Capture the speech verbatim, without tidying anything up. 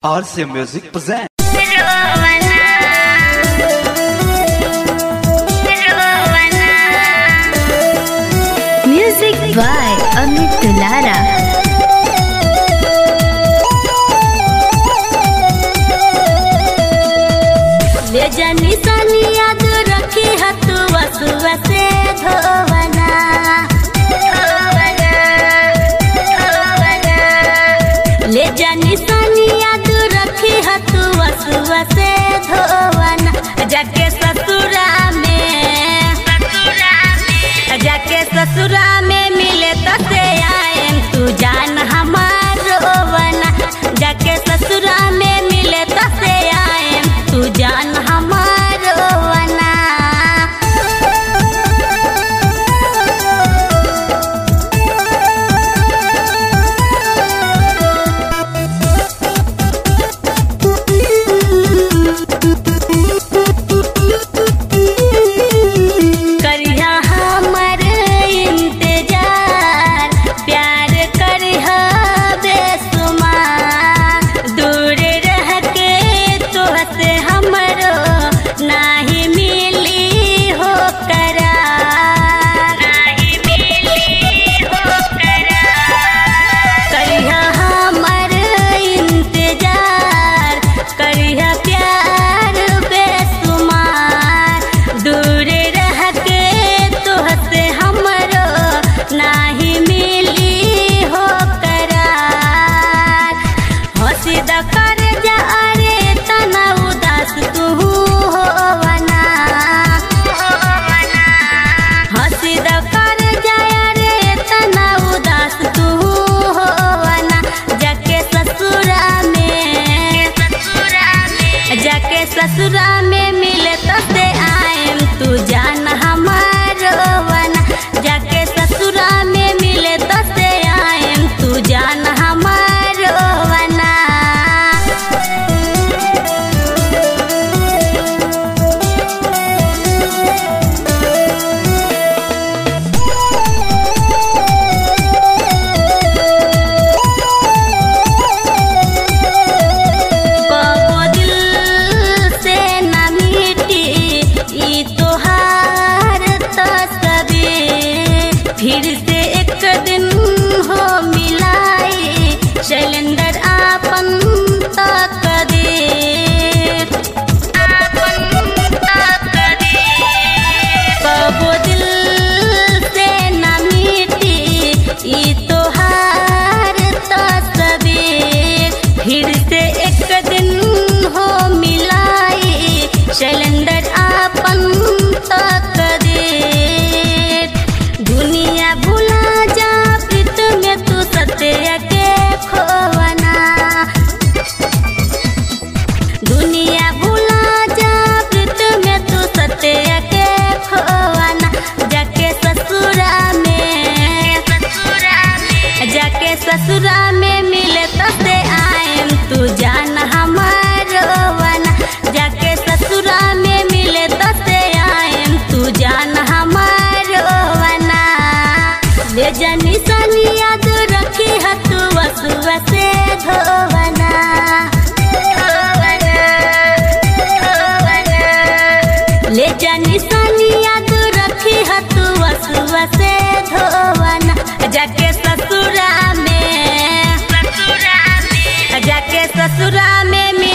R C Music presents. Music by Amit Dulara. ले जानी सानी याद रखी हतु वसुआ से धोवना धोवना धोवना ले जानी सानी याद रखी हतु वसुआ से धोवना जाके ससुरा में ससुरा में जाके ससुरा में मिले तो से आए तू जान हमार रोवना जाके ससुरा में मिले तो से आए तू जान हमार रोवना करिया हमर इंतजार प्यार करिया बेसुमार दूर रह के तोहसे हमरो नाही मिली हो करार नाही मिली हो करार करिया हमर इंतजार करिया प्यार बेसुमार दूर रह के तोहसे हमरो नाही मिली हो करार हंसी द कर जा अरे तना उदास तू होवना हंसी द कर जा अरे तना उदास तू होवना जाके ससुरा में ससुरा में जाके ससुरा में मिले तो से आएम तू जान हमार रोवना जाके ससुरा में मिले तो से आएम तू जान हमार रोवना कबो दिल से न मिटी ई तोहार तस्वीर फिर से एक दिन हो मिलाई शैलेंद्र आपन तकदीर आपन तकदीर कबो दिल से न मिटी ई तोहार तस्वीर फिर से एक दिन हो मिलाई शैलेंद्र आपन तकदीर दुनिया भुला जा प्रीत में तू सत्य के खोवना दुनिया भुला जा प्रीत में तू सत्य के खोवना जाके ससुरा में ससुरा में जाके ससुरा में मिले तो से आएम तू जान हमार रोवना जाके ससुरा में मिले तो से आएम तू जान हमार रोवना ले जानी सानी याद रखी हतु वसुआ से धोवना धोवना धोवना ले जानी सानी याद रखी हतु वसुआ से धोवना जाके ससुरा में ससुरा में जाके ससुरा में